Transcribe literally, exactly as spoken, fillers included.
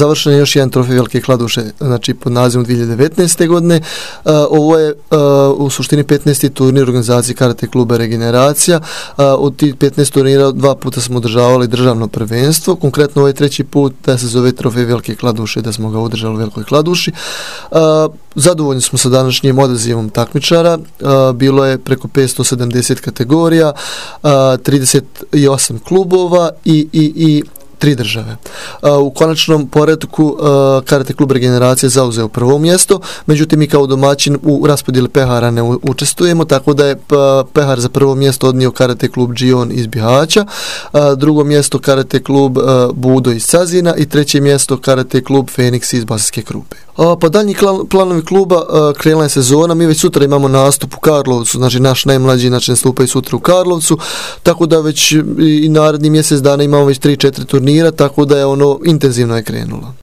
završen je još jedan trofej Velike Kladuše, znači pod nazivom dvije hiljade devetnaeste. godine. Uh, ovo je uh, u suštini petnaesti turnir organizacije Karate kluba Regeneracija. Uh, od tih petnaest turnira dva puta smo održavali državno prvenstvo. Konkretno ovaj treći put da se zove trofej Velike Kladuše, da smo ga održali u Velikoj Kladuši. Uh, zadovoljni smo sa današnjim odazivom takmičara. Uh, bilo je preko petsto sedamdeset kategorija, uh, trideset osam klubova i, i, i tri države. Uh, u konačnom poretku uh, Karate klub Regeneracije zauzeo prvo mjesto, međutim mi kao domaćin u raspodjeli pehara ne u, učestvujemo, tako da je uh, pehar za prvo mjesto odnio Karate klub Džion iz Bihaća, uh, drugo mjesto Karate klub uh, Budo iz Cazina i treće mjesto Karate klub Feniks iz Bosanske Krupe. Uh, pa daljnji planovi kluba, uh, krenula je sezona, mi već sutra imamo nastup u Karlovcu, znači naš najmlađi znači nastupaju sutra u Karlovcu, tako da već i naredni mjesec dana imamo već tri četiri turnira, tako da je ono intenzivno je krenulo.